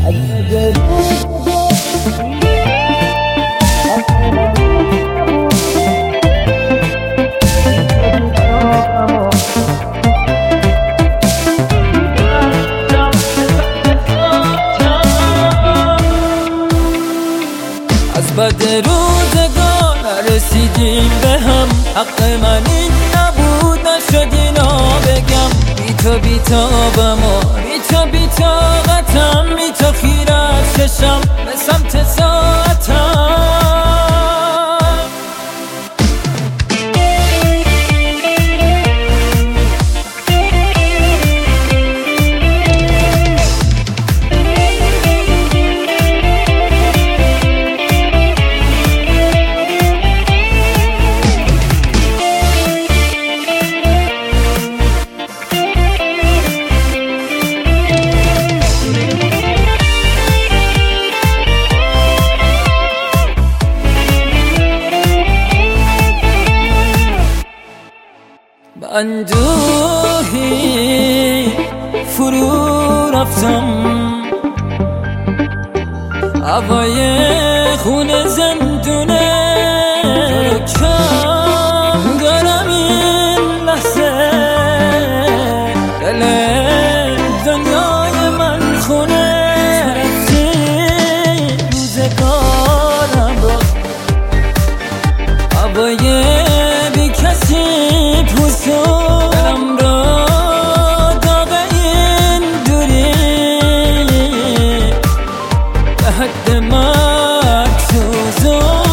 از بد روزگار رسیدیم به هم، حق من این نبود نشد اینا بگم. بی تو بی تابم و بی تو بی طاقتم، بی تو خیر از چشم به سمت ساعتم. اندوهی فرو رفتم، هوای خون زندونه رو کم دارم این لحظه. دل دنیای من خونه رفتی روزگارم رو، هوای بی کسی پوستم را داغ این دوری به حد مرگ سوزان.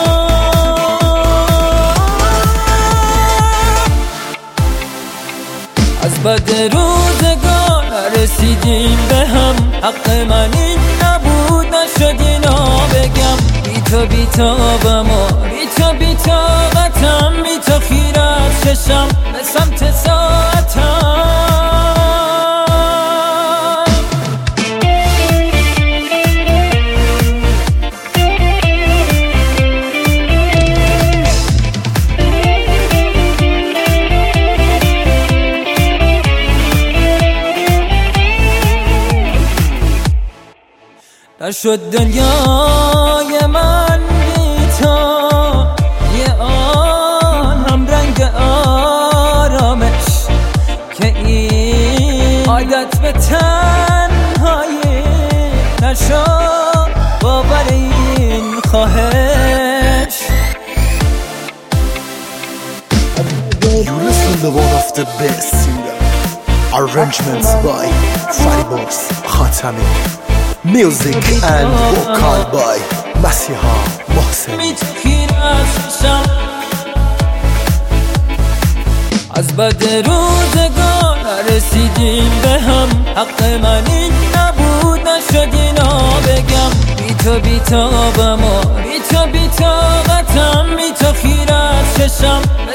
از بد روزگار رسیدیم به هم، حق من این نبود نشد اینا بگم. بی تو بی تابم و بی تو بی طاقتم، بی تو خیر از چشم به سمت ساعتم. نشد دنیای من بی تو یه آن هم رنگ آرامش، که این عادت به تنهایی نشد باور این خواهش. You listen to one of the best singer. Arrangements by Faribox Khatami. Music and vocal by Masiha Mohsen. از بد روزگار رسیدیم به هم، حق من این نبود نشد اینا بگم. بی تو بی تابم و بی تو بی طاقتم، بی تو خیر از چشم